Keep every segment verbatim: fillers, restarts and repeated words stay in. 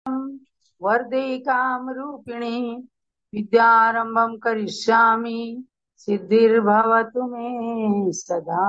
वरदे कामरूपिणी विद्यारंभं करिष्यामि सिद्धिर्भवतु मे सदा।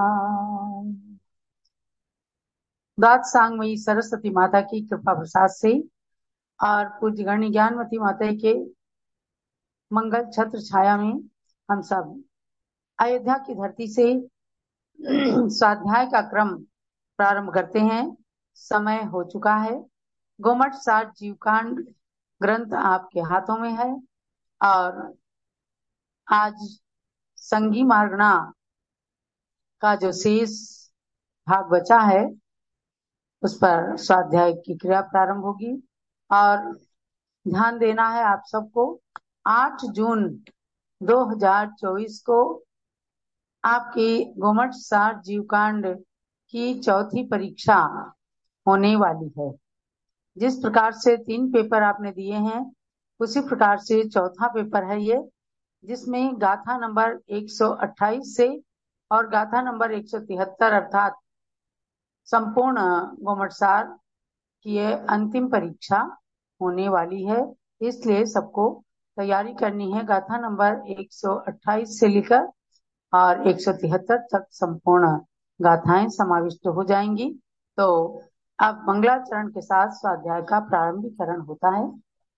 दातसांगमयी सरस्वती माता की कृपा प्रसाद से और पूज्य गण्य ज्ञानवती माता के मंगल छत्र छाया में हम सब अयोध्या की धरती से स्वाध्याय का क्रम प्रारंभ करते हैं। समय हो चुका है। गोमठ साठ जीवकांड ग्रंथ आपके हाथों में है और आज संगी मार्गणा का जो शेष भाग बचा है उस पर स्वाध्याय की क्रिया प्रारंभ होगी। और ध्यान देना है आप सबको, आठ जून दो हज़ार चौबीस को आपकी गोमठ साठ जीवकांड की चौथी परीक्षा होने वाली है। जिस प्रकार से तीन पेपर आपने दिए हैं उसी प्रकार से चौथा पेपर है ये, जिसमें गाथा नंबर एक सौ अट्ठाईस से और गाथा नंबर एक सौ तिहत्तर अर्थात संपूर्ण गोमटसार की ये अंतिम परीक्षा होने वाली है। इसलिए सबको तैयारी करनी है। गाथा नंबर एक सौ अट्ठाईस से लेकर और एक सौ तिहत्तर तक संपूर्ण गाथाएं समाविष्ट हो जाएंगी। तो अब मंगलाचरण के साथ स्वाध्याय का प्रारंभीकरण होता है।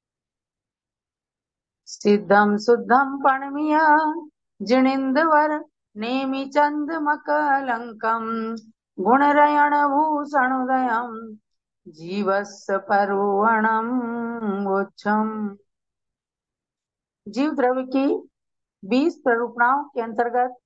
सिद्धम शुद्धम पणमीय जिणिंदवर नेमि चंद मकलंकम गुणरयण भूषणोदयम जीवस्य परुवणम वोच्छम। जीव द्रव्य की बीस प्ररूपणाओं के अंतर्गत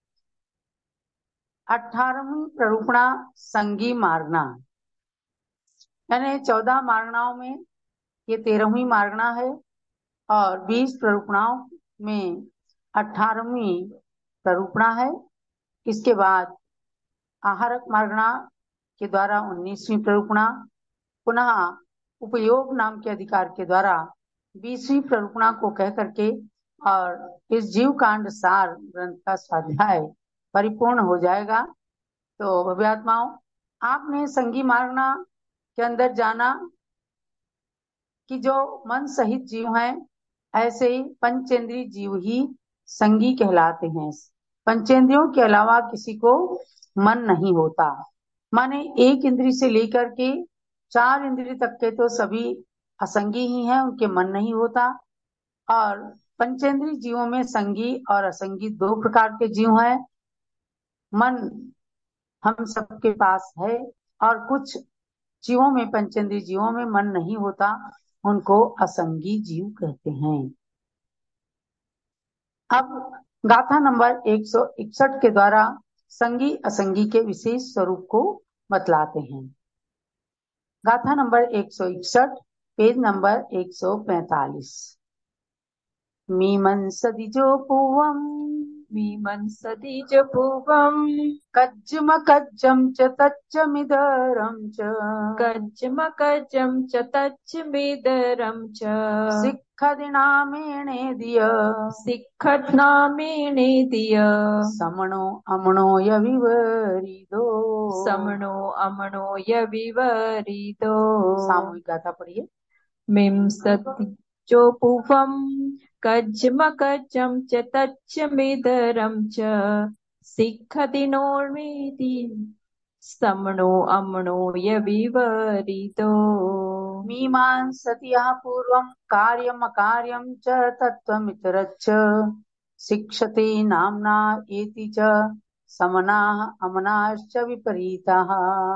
अठारहवीं प्ररूपणा संगी मार्गणा, यानी चौदह मार्गणाओं में ये तेरहवीं मार्गणा है और बीस प्ररूपणाओं में अठारहवीं प्ररूपणा है। इसके बाद आहारक मार्गणा के द्वारा उन्नीसवीं प्ररूपणा, पुनः उपयोग नाम के अधिकार के द्वारा बीसवीं प्ररूपणा को कह करके और इस जीव कांड सार ग्रंथ का स्वाध्याय परिपूर्ण हो जाएगा। तो भव्यात्माओं, आपने संगी मार्गणा के अंदर जाना कि जो मन सहित जीव हैं ऐसे ही पंचेंद्रीय जीव ही संगी कहलाते हैं। पंचेंद्रियों के अलावा किसी को मन नहीं होता। माने एक इंद्री से लेकर के चार इंद्री तक के तो सभी असंगी ही हैं, उनके मन नहीं होता। और पंचेंद्रीय जीवों में संगी और असंगी दो प्रकार के जीव हैं। मन हम सबके पास है और कुछ जीवों में, पंचेंद्रीय जीवों में मन नहीं होता, उनको असंगी जीव कहते हैं। अब गाथा नंबर एक सौ इकसठ के द्वारा संगी असंगी के विशेष स्वरूप को बतलाते हैं। गाथा नंबर एक सौ इकसठ, पेज नंबर एक सौ पैंतालीस। मीमंसदि जो पूवम मीमंसति च पूवम् कज्जम कज्जम च तच्चमिदरम च कज्जमकज्जं च तच्चमिदरं च सिक्खदिनामेणेदिय सिक्खट्नामेणेदिय समणो अमणो यविवरिदो। समणो अमणो यविवरिदो। सामूहिक गाथा पढ़िए। मिंसति चोपूवम् कज्जमकज्जं च तच्चमिदरं च सिक्खदिनोर्मेदि समणो अमणो यविवरिदो। मीमांसति यः पूर्वं कार्यम् अकार्यं च तत्त्वमितरच्च शिक्षते नाम्ना एति च समनाः अमनाश्च विपरीताः।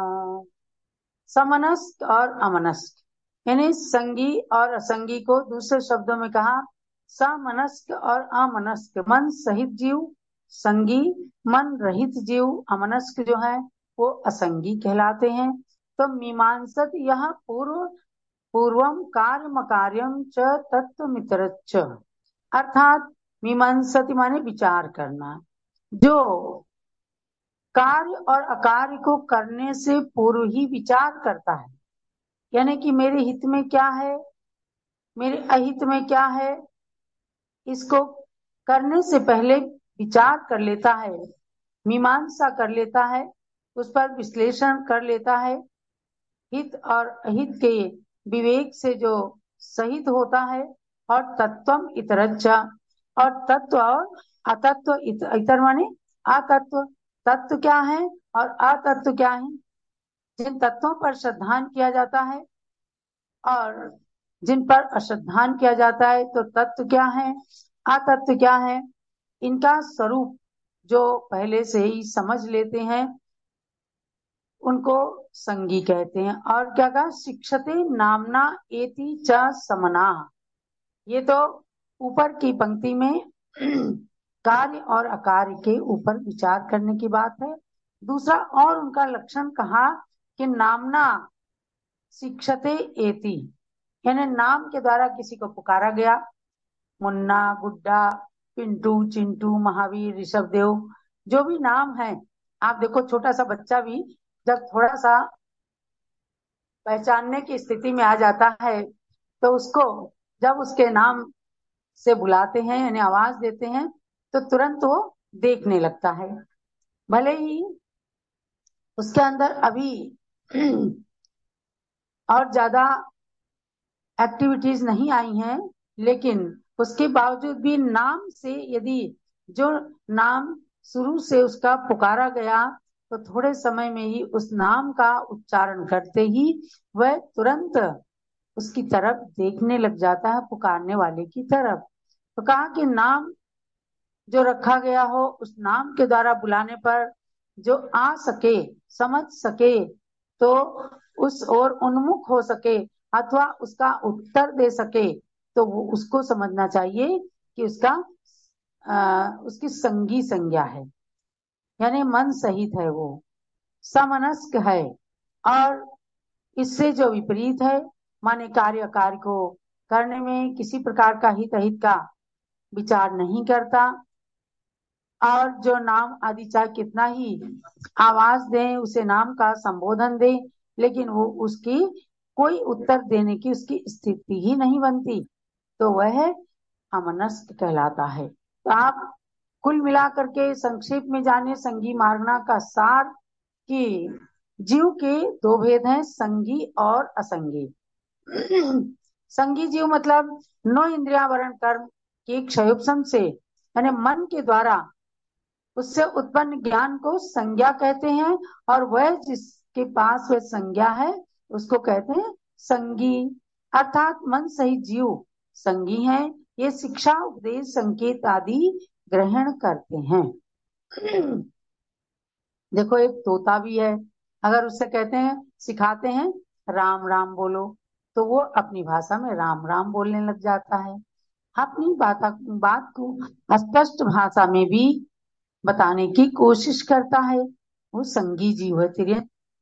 समनस्क और अमनस्क यानी संगी और असंगी को दूसरे शब्दों में कहा समनस्क और अमनस्क, मन सहित जीव संगी, मन रहित जीव अमनस्क जो है वो असंगी कहलाते हैं। तो मीमांसत यह पूर्व पूर्वम कार्यम अकार्यम च तत्त्वमितरच्च, अर्थात मीमांसति माने विचार करना, जो कार्य और अकार्य को करने से पूर्व ही विचार करता है। यानी कि मेरे हित में क्या है, मेरे अहित में क्या है, इसको करने से पहले विचार कर लेता है, मीमांसा कर लेता है, उस पर विश्लेषण कर लेता है। हित और अहित के विवेक से जो सहित होता है। और तत्वम इतरच्च, और तत्व और अतत्व, इत, इतर माने अतत्व। तत्व क्या है और अतत्व क्या है? जिन तत्वों पर श्रद्धान किया जाता है और जिन पर अश्रद्धान किया जाता है, तो तत्व क्या है, अतत्व क्या है, इनका स्वरूप जो पहले से ही समझ लेते हैं उनको संगी कहते हैं। और क्या कहा, शिक्षते नामना एति च समना। ये तो ऊपर की पंक्ति में कार्य और अकार्य के ऊपर विचार करने की बात है। दूसरा और उनका लक्षण कहा कि नामना शिक्षते एति, यानी नाम के द्वारा किसी को पुकारा गया। मुन्ना, गुड्डा, पिंटू, चिंटू, महावीर, ऋषभदेव, जो भी नाम है। आप देखो छोटा सा बच्चा भी जब थोड़ा सा पहचानने की स्थिति में आ जाता है तो उसको जब उसके नाम से बुलाते हैं यानी आवाज देते हैं तो तुरंत वो देखने लगता है। भले ही उसके अंदर अभी और ज्यादा एक्टिविटीज नहीं आई हैं, लेकिन उसके बावजूद भी नाम से यदि जो नाम शुरू से उसका पुकारा गया तो थोड़े समय में ही उस नाम का उच्चारण करते ही वह तुरंत उसकी तरफ देखने लग जाता है, पुकारने वाले की तरफ। तो कहा कि नाम जो रखा गया हो उस नाम के द्वारा बुलाने पर जो आ सके, समझ सके, तो उस ओर उन्मुख हो सके अथवा उसका उत्तर दे सके, तो वो उसको समझना चाहिए कि उसका आ, उसकी संगी संज्ञा है, यानी मन सहित है, वो समनस्क है। और इससे जो विपरीत है, माने कार्य कार्य को करने में किसी प्रकार का हित अहित का विचार नहीं करता, और जो नाम आदि चाहे कितना ही आवाज दें, उसे नाम का संबोधन दें, लेकिन वो उसकी कोई उत्तर देने की उसकी स्थिति ही नहीं बनती, तो वह अमनस्क कहलाता है। तो आप कुल मिलाकर के संक्षेप में जाने संगी मार्गना का सार कि जीव के दो भेद हैं, संगी और असंगी। संगी जीव मतलब नो इंद्रिया वरण कर्म के क्षयोपम से, यानी मन के द्वारा उससे उत्पन्न ज्ञान को संज्ञा कहते हैं, और वह जिसके पास वह संज्ञा है उसको कहते हैं संगी। अर्थात मन सहित जीव संगी हैं, ये शिक्षा उपदेश संकेत आदि ग्रहण करते हैं। देखो एक तोता भी है, अगर उससे कहते हैं, सिखाते हैं राम राम बोलो, तो वो अपनी भाषा में राम राम बोलने लग जाता है। अपनी बात बात को स्पष्ट भाषा में भी बताने की कोशिश करता है, वो संगी जीव है। तेरे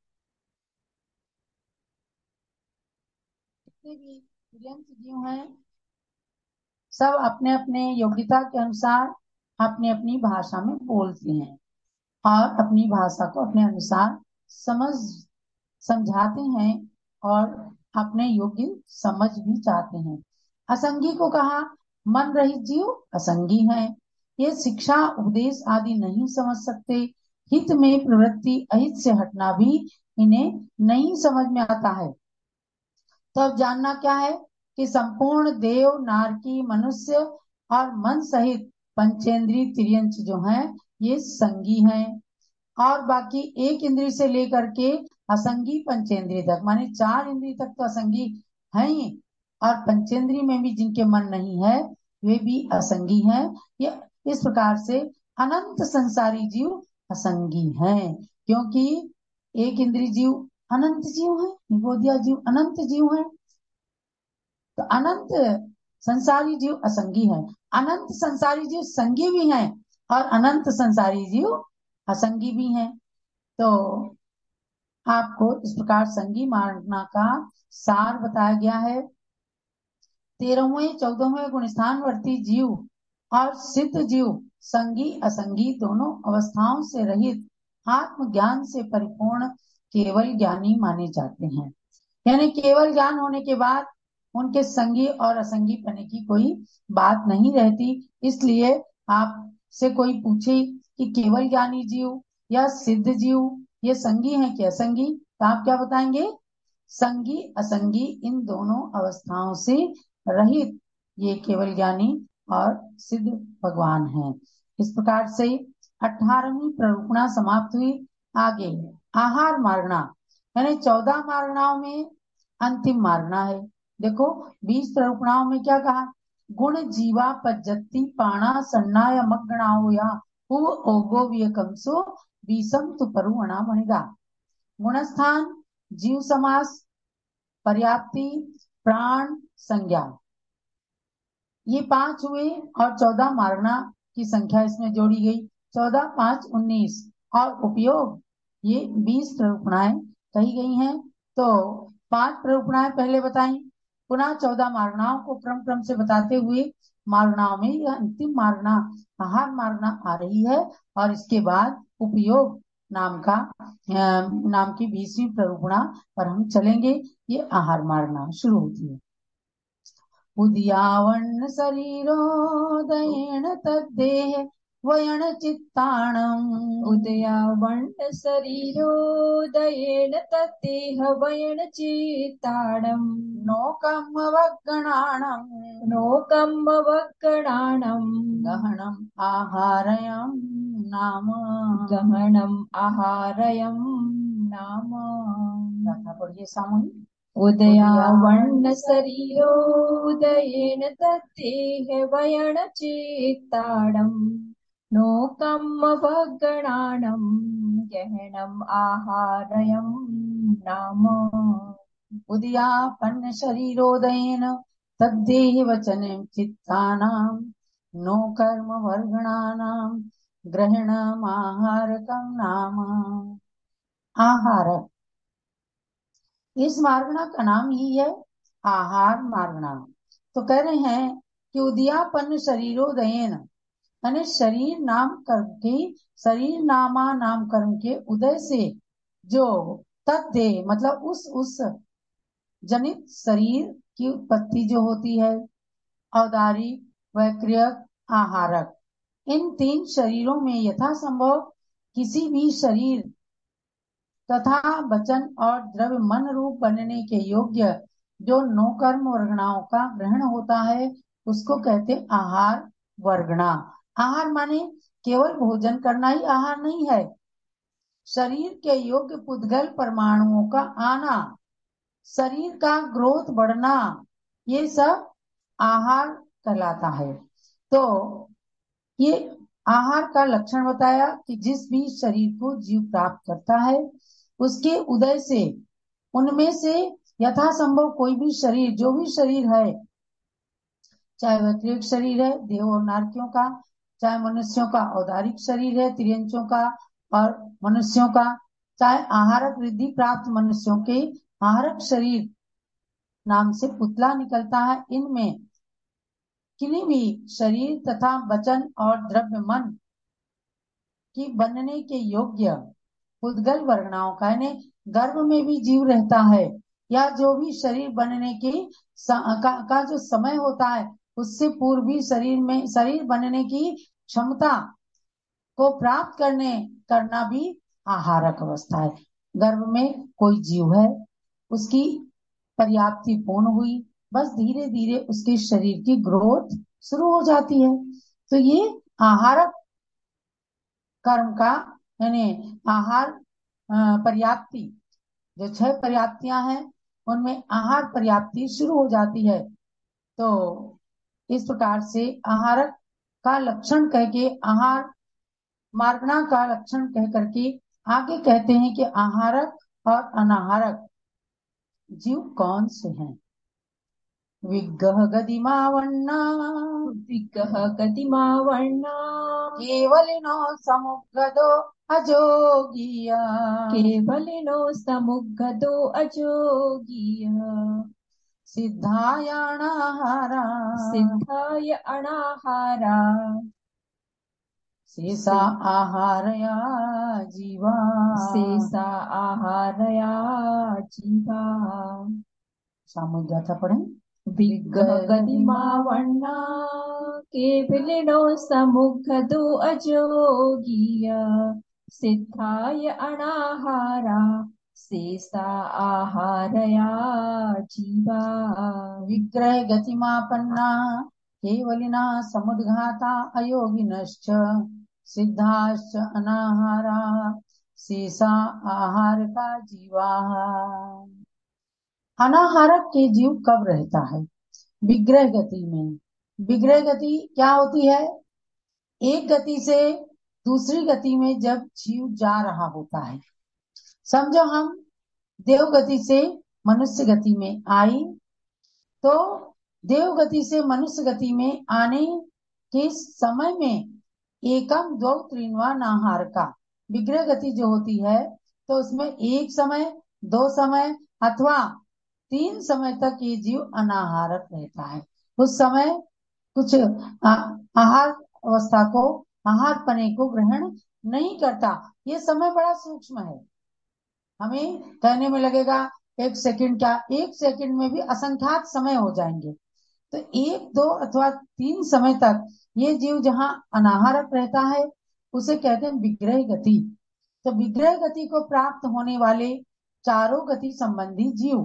जितने भी तुर्यंत जीव हैं सब अपने अपने योग्यता के अनुसार अपनी अपनी भाषा में बोलते हैं और अपनी भाषा को अपने अनुसार समझ समझाते हैं और अपने योग्य समझ भी चाहते हैं। असंगी को कहा मन रहित जीव असंगी हैं, ये शिक्षा उपदेश आदि नहीं समझ सकते, हित में प्रवृत्ति अहित से हटना भी इन्हें नहीं समझ में आता है। तो अब जानना क्या है कि संपूर्ण देव, नारकी, मनुष्य और मन सहित पंचेंद्रीय तिर्यंच जो हैं ये संगी हैं, और बाकी एक इंद्रिय से लेकर के असंगी पंचेंद्रिय तक, माने चार इंद्रिय तक तो असंगी हैं ही, और पंचेंद्रिय में भी जिनके मन नहीं है वे भी असंगी हैं। ये इस प्रकार से अनंत संसारी जीव असंगी हैं, क्योंकि एक इंद्रिय जीव अनंत जीव है, निबोधिया जीव अनंत जीव है। तो अनंत संसारी जीव असंगी है, अनंत संसारी जीव संगी भी हैं और अनंत संसारी जीव असंगी भी हैं। तो आपको इस प्रकार संगी मार्गना का सार बताया गया है। तेरहवें चौदहवें गुणस्थानवर्ती जीव और सिद्ध जीव संगी असंगी दोनों अवस्थाओं से रहित आत्मज्ञान से परिपूर्ण केवल ज्ञानी माने जाते हैं, यानी केवल ज्ञान होने के बाद उनके संगी और असंगी पने की कोई बात नहीं रहती। इसलिए आपसे कोई पूछे कि केवल ज्ञानी जीव या सिद्ध जीव ये संगी हैं कि असंगी, तो आप क्या बताएंगे? संगी असंगी इन दोनों अवस्थाओं से रहित ये केवल ज्ञानी और सिद्ध भगवान हैं। इस प्रकार से अठारहवीं प्ररूपणा समाप्त हुई। आगे आहार मार्गणा, यानी चौदह मार्गणाओं में अंतिम मार्गणा है। देखो बीस प्ररूपणाओं में क्या कहा, गुण जीवा पज्जति पाणा सन्नाय मग्गणाओ या उव ओगो वियकंसो बीसम तु परुवणा मणिगा। गुणस्थान, जीव समास, पर्याप्ति, प्राण, संज्ञा, ये पांच हुए और चौदह मार्गणा की संख्या इसमें जोड़ी गई। चौदह पांच उन्नीस और उपयोग ये बीस प्ररूपणाएं कही गई हैं। तो पांच प्ररूपणाएं पहले बताई, पुनः चौदह मार्गणाओं को क्रम क्रम से बताते हुए मार्गणाओं में यह अंतिम मार्गणा आहार मार्गणा आ रही है। और इसके बाद उपयोग नाम का नाम की बीसवीं प्ररूपणा पर हम चलेंगे। ये आहार मार्गणा शुरू होती है। उद्यावन्न शरीरोदयेन तद्देह वयन चित्ताणम्। उदयावर्ण शरीरोदयेन तत्तेह वयन चित्ताणम्। नोकम् अवगणाणम् नोकम् अवगणाणम्। गहनम् आहारयम् नाम। गहनम् आहारयम् नाम। गाथा पढ़िए सामूहिक। उदयावर्ण शरीरोदयेन तत्तेह वयन चित्ताणम्। नोकम् अवगणाणम् गहनम् आहारयम् नाम। उद्यापन्न शरीरोदयेन तद्देह वचनं चित्तानां नो कर्म वर्गणानां ग्रहणमाहारकं नाम। आहारक, इस मार्गणा का नाम ही है आहार मार्गणा। तो कह रहे हैं कि उद्यापन्न शरीरोदयेन, यानी शरीर नाम कर्म के शरीर नामा नाम कर्म के उदय से जो तद्देह मतलब उस उस जनित शरीर की उत्पत्ति जो होती है, औदारिक वैक्रियक आहारक, इन तीन शरीरों में यथासंभव किसी भी शरीर तथा वचन और द्रव्य मन रूप बनने के योग्य जो नौ कर्म वर्गणाओं का ग्रहण होता है उसको कहते आहार वर्गणा। आहार माने केवल भोजन करना ही आहार नहीं है, शरीर के योग्य पुद्गल परमाणुओं का आना, शरीर का ग्रोथ बढ़ना, ये सब आहार कहलाता है। तो ये आहार का लक्षण बताया कि जिस भी शरीर को जीव प्राप्त करता है उसके उदय से उनमें से यथासंभव कोई भी शरीर, जो भी शरीर है, चाहे वैक्रियक शरीर है देव और नारकियों का, चाहे मनुष्यों का औदारिक शरीर है तिर्यंचों का और मनुष्यों का, चाहे आहारक वृद्धि प्राप्त मनुष्यों के आहारक शरीर नाम से पुतला निकलता है, इनमें किन्हीं भी शरीर तथा वचन और द्रव्य मन की बनने के योग्य पुद्गल वर्गणाओं का, यानी गर्भ में भी जीव रहता है या जो भी शरीर बनने की का, का जो समय होता है उससे पूर्व भी शरीर में शरीर बनने की क्षमता को प्राप्त करने करना भी आहारक अवस्था है। गर्भ में कोई जीव है, उसकी पर्याप्ति पूर्ण हुई, बस धीरे धीरे उसके शरीर की ग्रोथ शुरू हो जाती है। तो ये आहारक कर्म का यानी आहार पर्याप्ति, जो छह पर्याप्तियां हैं उनमें आहार पर्याप्ति शुरू हो जाती है। तो इस प्रकार से आहारक का लक्षण कह के आहार मार्गणा का लक्षण कह करके आगे कहते हैं कि आहारक और अनाहारक जीव कौन से हैं। विग्गह गदिमावण्णा विग्गह गदिमावण्णा केवलिनो समुद्गदो अजोगीय केवलिनो समुद्गदो अजोगीय सिद्धाय अनाहारा सिद्धाय अनाहारा शेषा आहारया जीवा शेषा आहारया जीवा। सामूहिक गाथा पढ़ें। विग्गह गदिमावण्णा केवलिनो समुद्गदो अजोगीय सिद्धाय अनाहारा शेषा आहारया जीवा विग्रह गतिमापन्ना केवलिना समुद्घाता अयोगिनश्च सिद्धाश्च अनाहारा शेषा आहार का जीवा। अनाहारक के जीव कब रहता है? विग्रह गति में। विग्रह गति क्या होती है? एक गति से दूसरी गति में जब जीव जा रहा होता है। समझो हम देव गति से मनुष्य गति में आई, तो देव गति से मनुष्य गति में आने के समय में एकम दो त्रिनवा नाहार का विग्रह गति जो होती है, तो उसमें एक समय, दो समय अथवा तीन समय तक ये जीव अनाहारक रहता है। उस समय कुछ आहार अवस्था को, आहार पने को ग्रहण नहीं करता। ये समय बड़ा सूक्ष्म है, हमें कहने में लगेगा एक सेकंड, क्या एक सेकंड में भी असंख्यात समय हो जाएंगे। तो एक, दो अथवा तीन समय तक ये जीव जहाँ अनाहारक रहता है उसे कहते हैं विग्रह गति। तो विग्रह गति को प्राप्त होने वाले चारों गति संबंधी जीव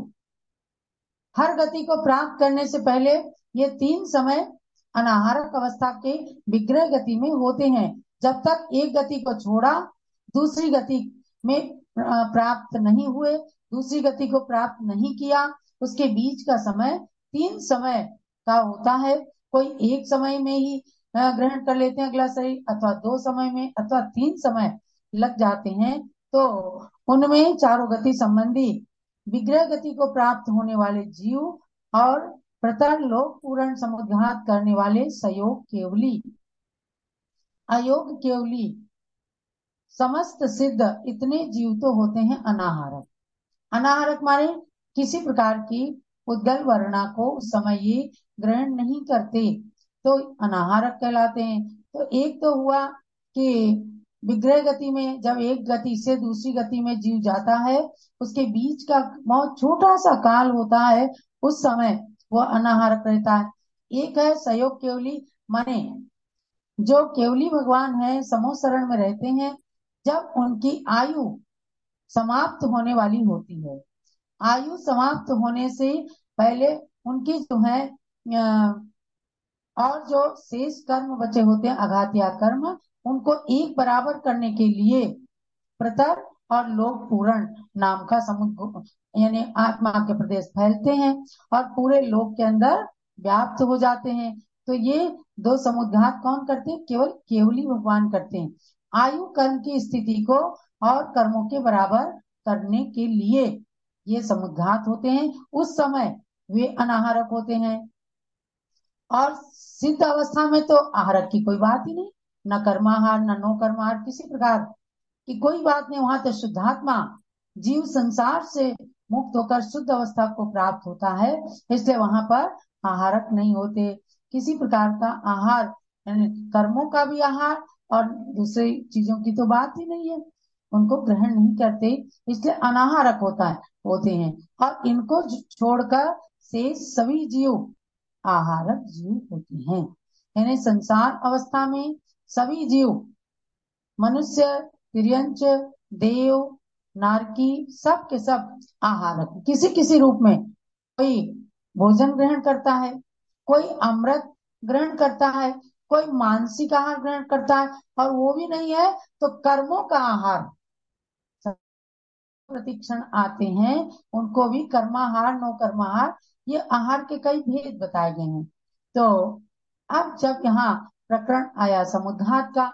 हर गति को प्राप्त करने से पहले ये तीन समय अनाहारक अवस्था के विग्रह गति में होते हैं। जब तक एक गति को छोड़ा, दूसरी गति में प्राप्त नहीं हुए, दूसरी गति को प्राप्त नहीं किया, उसके बीच का समय तीन समय का होता है। कोई एक समय में ही ग्रहण कर लेते हैं अगला शरीर, अथवा दो समय में, अथवा तीन समय लग जाते हैं। तो उनमें चारों गति संबंधी विग्रह गति को प्राप्त होने वाले जीव और प्रतर लोक पूर्ण समुद्घात करने वाले सयोग केवली, अयोग केवली, समस्त सिद्ध इतने जीव तो होते हैं अनाहारक। अनाहारक माने किसी प्रकार की उद्गल वर्णा को उस समय ये ग्रहण नहीं करते, तो अनाहारक कहलाते हैं। तो एक तो हुआ कि विग्रह गति में जब एक गति से दूसरी गति में जीव जाता है, उसके बीच का बहुत छोटा सा काल होता है, उस समय वह अनाहारक रहता है। एक है सयोग केवली, माने जो केवली भगवान है समूह शरण में रहते हैं, जब उनकी आयु समाप्त होने वाली होती है, आयु समाप्त होने से पहले उनकी जो है और जो शेष कर्म बचे होते हैं अघातिया कर्म, उनको एक बराबर करने के लिए प्रतर और लोक पूरण नाम का समुद्र यानी आत्मा के प्रदेश फैलते हैं और पूरे लोक के अंदर व्याप्त हो जाते हैं। तो ये दो समुद्घात कौन करते हैं? केवल केवली भगवान करते हैं। आयु कर्म की स्थिति को और कर्मों के बराबर करने के लिए ये समुद्घात होते हैं। उस समय वे अनाहारक होते हैं। और सिद्ध अवस्था में तो आहारक की कोई बात ही नहीं, न कर्माहार न नो कर्माहार, किसी प्रकार की कोई बात नहीं। वहां तो शुद्धात्मा जीव संसार से मुक्त होकर शुद्ध अवस्था को प्राप्त होता है, इसलिए वहां पर आहारक नहीं होते। किसी प्रकार का आहार, कर्मों का भी आहार और दूसरी चीजों की तो बात ही नहीं है, उनको ग्रहण नहीं करते, इसलिए अनाहारक होता है होते हैं। और इनको छोड़कर शेष सभी जीव आहारक जीव होते हैं। यानी संसार अवस्था में सभी जीव, मनुष्य, तिर्यंच, देव, नारकी, सब के सब आहारक किसी किसी रूप में। कोई भोजन ग्रहण करता है, कोई अमृत ग्रहण करता है, कोई मानसिक आहार ग्रहण करता है, और वो भी नहीं है तो कर्मों का आहार प्रतिक्षण आते हैं, उनको भी कर्माहार नो कर्माहार, ये आहार के कई भेद बताए गए हैं। तो अब जब यहाँ प्रकरण आया समुद्घात का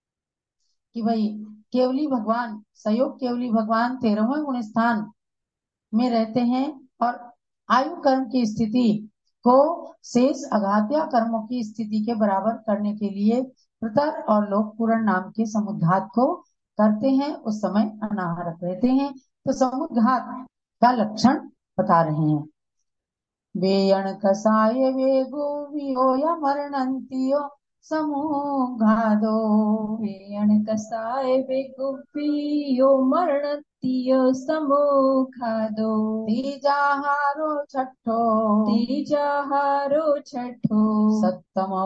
कि भाई केवली भगवान, सयोग केवली भगवान तेरहवें गुण स्थान में रहते हैं और आयु कर्म की स्थिति को शेष अघात्या कर्मों की स्थिति के बराबर करने के लिए प्रतर और लोक पूर्ण नाम के समुद्घात को करते हैं, उस समय अनाहारक रहते हैं। तो समुद्घात का लक्षण बता रहे हैं। वेयण कसाय वेगो वियो या मरणंतियो समूघादो, वेयण कसाय वेगुपियो मरणतियो समूखादो, तीजाहारो छठो तीजाहारो छठो सत्तमो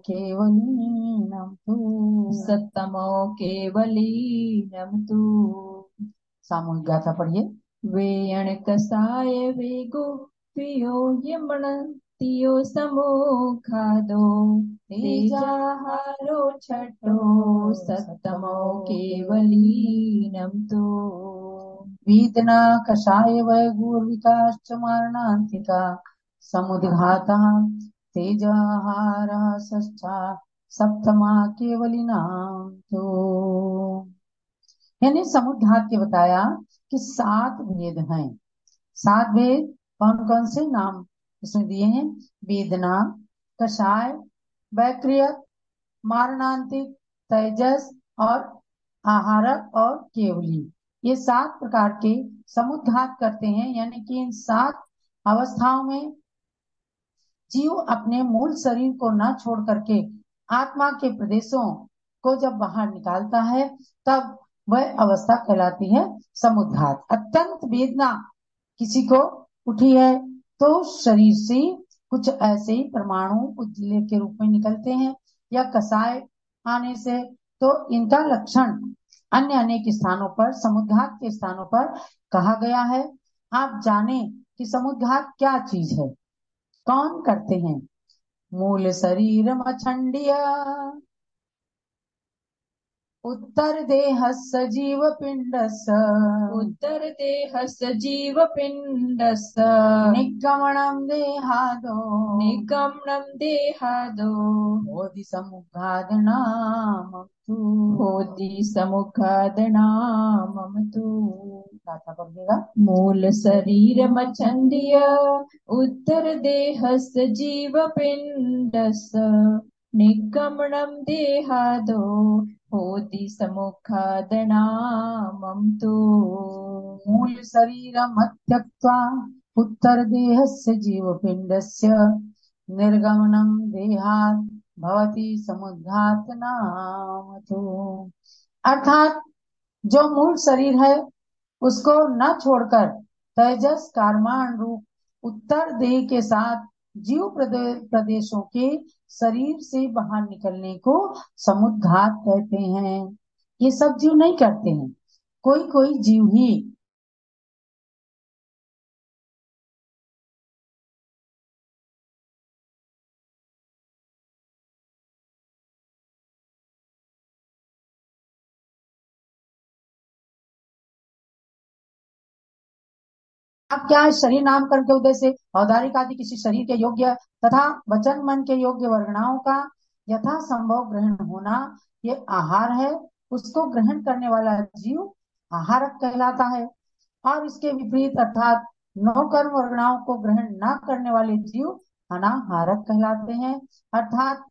केवलीनम तू, सत्तमो केवलीनम तू। सामूहिक गाथा पढ़िए। वेयण कसाय वे गुप्पियो यमणतियो समूखादो तेजाहारो छठो सत्तमो केवलीनं तो वेदना कषाय वैगुर्विकाश्च मारणान्तिका समुद्घाता तेजाहारः षष्ठा सप्तमा केवलिनां तो। यानी समुद्घात के बताया कि सात भेद हैं। सात भेद कौन कौन से नाम इसमें दिए हैं? वेदना, कषाय, वैक्रियक, मारणांतिक, तेजस और आहारक और केवली। ये सात प्रकार के समुद्घात करते हैं। यानी कि इन सात अवस्थाओं में जीव अपने मूल शरीर को न छोड़ करके आत्मा के प्रदेशों को जब बाहर निकालता है तब वह अवस्था कहलाती है समुद्घात। अत्यंत वेदना किसी को उठी है तो शरीर से कुछ ऐसे ही परमाणु उजले के रूप में निकलते हैं, या कसाय आने से, तो इनका लक्षण अन्य अनेक स्थानों पर समुद्घात के स्थानों पर कहा गया है। आप जाने कि समुद्घात क्या चीज है, कौन करते हैं? मूल शरीर मछंडिया उत्तर देह सजीव पिंडस उत्तर देह सजीव पिंडस निगमनम देहादो निगमनं देहादो बोधि समुखादनाम तू होति समुखादनामम तु गाथा पढ़िएगा। मूल शरीर मछंडिय उत्तर देह सजीव पिंडस निगमनं देहादो होति समुखादनामं तु मूल शरीरम त्यक्त्वा उत्तर देहस्य जीवपिंडस्य निर्गमनम देहात् भवति समुद्घात नाम तु। अर्थात जो मूल शरीर है उसको न छोड़कर तेजस कारमान रूप उत्तर देह के साथ जीव प्रदेशों के शरीर से बाहर निकलने को समुद्घात कहते हैं। ये सब जीव नहीं करते हैं, कोई कोई जीव ही। अब क्या है, शरीर नामकरण के उदय से औदारिक आदि किसी शरीर के योग्य तथा वचन मन के योग्य वर्गणाओं का यथा संभव ग्रहण होना ये आहार है। उसको ग्रहण करने वाला जीव आहारक कहलाता है। और इसके विपरीत अर्थात नौ कर्म वर्गणाओं को ग्रहण न करने वाले जीव अनाहारक कहलाते हैं। अर्थात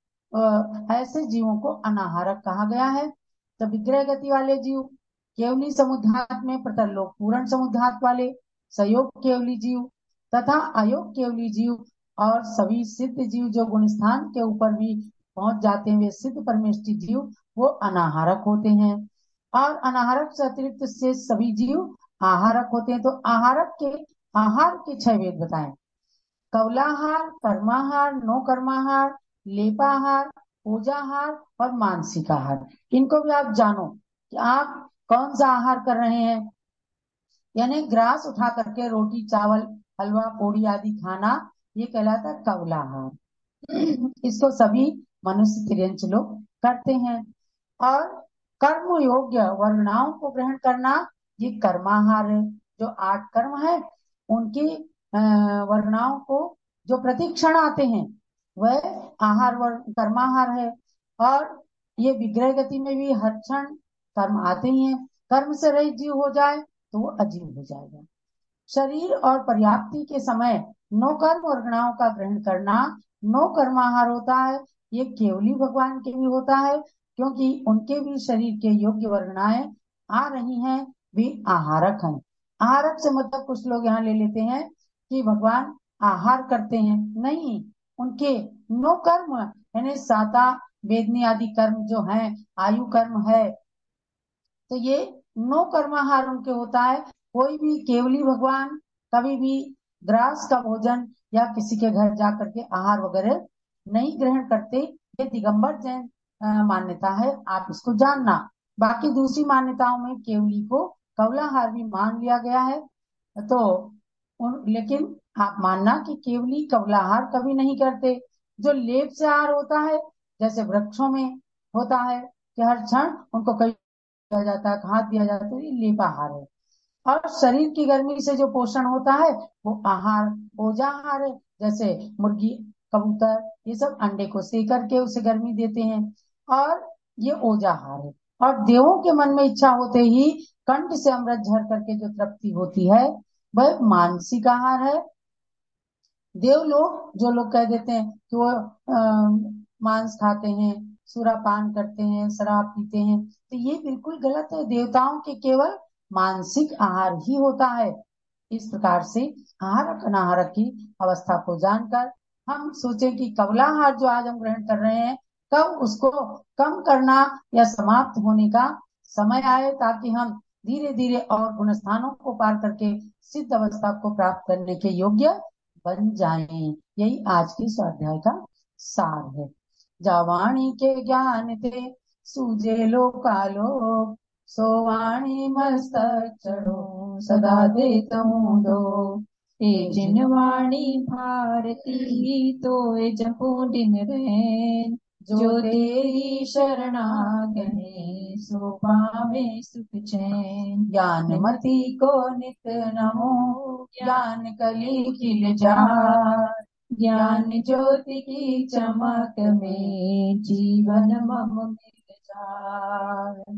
ऐसे जीवों को अनाहारक कहा गया है। तो विग्रह गति वाले जीव, केवली समुद्घात में प्रतरलोक पूर्ण समुद्घात वाले संयोग केवली जीव तथा अयोग केवली जीव और सभी सिद्ध जीव जो गुण स्थान के ऊपर भी पहुंच जाते हैं, वे सिद्ध परमेष्टि जीव, वो अनाहारक होते हैं। और अनाहारक से अतिरिक्त से सभी जीव आहारक होते हैं। तो आहारक के आहार के छह भेद बताएं। कौलाहार, कर्माहार, नो कर्माहार, लेपाहार, पूजाहार और मानसिक आहार। इनको भी आप जानो कि आप कौन सा आहार कर रहे हैं। यानी ग्रास उठा करके रोटी चावल हलवा पूड़ी आदि खाना, ये कहलाता है कौलाहार। इसको सभी मनुष्य तिर्यंच लोग करते हैं। और कर्म योग्य वर्णाओं को ग्रहण करना ये कर्माहार है। जो आठ कर्म है उनकी वर्णाओं को जो प्रतिक्षण आते हैं वह आहार वर्ण कर्माहार है। और ये विग्रह गति में भी हर क्षण कर्म आते ही हैं। कर्म से रहित जीव हो जाए तो वो अजीव हो जाएगा। शरीर और पर्याप्ति के समय नौ कर्म वर्गणाओं का ग्रहण करना नौ कर्माहार होता है। ये केवली भगवान के भी होता है, क्योंकि उनके भी शरीर के योग्य वर्गणाएं आ रही हैं, वे आहारक हैं। आहारक से मतलब कुछ लोग यहाँ ले लेते हैं कि भगवान आहार करते हैं, नहीं, उनके नौ कर्म यानी साता वेदनी आदि कर्म जो हैं, आयु कर्म है, तो ये नौ कर्माहार उनके होता है। कोई भी केवली भगवान कभी भी ग्रास का भोजन या किसी के घर जा करके आहार वगैरह नहीं ग्रहण करते। ये दिगंबर जैन मान्यता है, आप इसको जानना। बाकी दूसरी मान्यताओं में केवली को कवलाहार भी मान लिया गया है। तो उन, लेकिन आप मानना कि केवली कवलाहार कभी नहीं करते। जो लेप से आहार होता है, जैसे वृक्षों में होता है कि हर क्षण उनको कहीं दिया जाता है, खाद दिया जाता है, ये लेपाहार है। और शरीर की गर्मी से जो पोषण होता है वो आहार ओजाहार है। जैसे मुर्गी, कबूतर, ये सब अंडे को सेक करके उसे गर्मी देते हैं, और ये ओजाहार है। और देवों के मन में इच्छा होते ही कंठ से अमृत झर करके जो तृप्ति होती है वह मानसिक आहार है। देव लोग, जो लोग कह देते हैं कि वो अ, मांस खाते हैं, सुरापान करते हैं, शराब पीते हैं, तो ये बिल्कुल गलत है। देवताओं के केवल मानसिक आहार ही होता है। इस प्रकार से आहारक अनाहारक की अवस्था को जानकर हम सोचें कि कवलाहार जो आज हम ग्रहण कर रहे हैं, कब उसको कम करना या समाप्त होने का समय आए, ताकि हम धीरे धीरे और गुण स्थानों को पार करके सिद्ध अवस्था को प्राप्त करने के योग्य बन जाएं। यही आज के स्वाध्याय का सार है। जावाणी के ज्ञान ते सूझे लोकालोक, सोवाणी मस्तक चढ़ो सदा दे तमुदो। ते जिन वाणी भारती तोय जपो दिन रैन, जो तेरी शरणागणे सो पावे सुख चैन। ज्ञानमति को नित नमो, ज्ञान कली खिल जाए। ज्ञान ज्योति की चमक में जीवन मम मिल जाए।